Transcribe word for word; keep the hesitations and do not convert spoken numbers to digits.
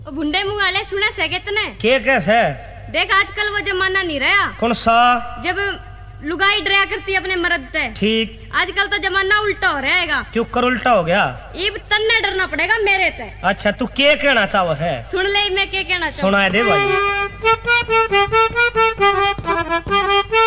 भुंडे मुंह वाले सुना सके तने के कैसे देख आजकल वो जमाना नहीं रहा। कौन सा? जब लुगाई डरा करती अपने मर्द से। ठीक। आजकल तो जमाना उल्टा हो रहेगा। क्यों कर उल्टा हो गया? ये तन्ने डरना पड़ेगा मेरे से। अच्छा तू क्या कहना चाहो है? सुन ले मैं क्या कहना चाहूँ। सुना दे भाई।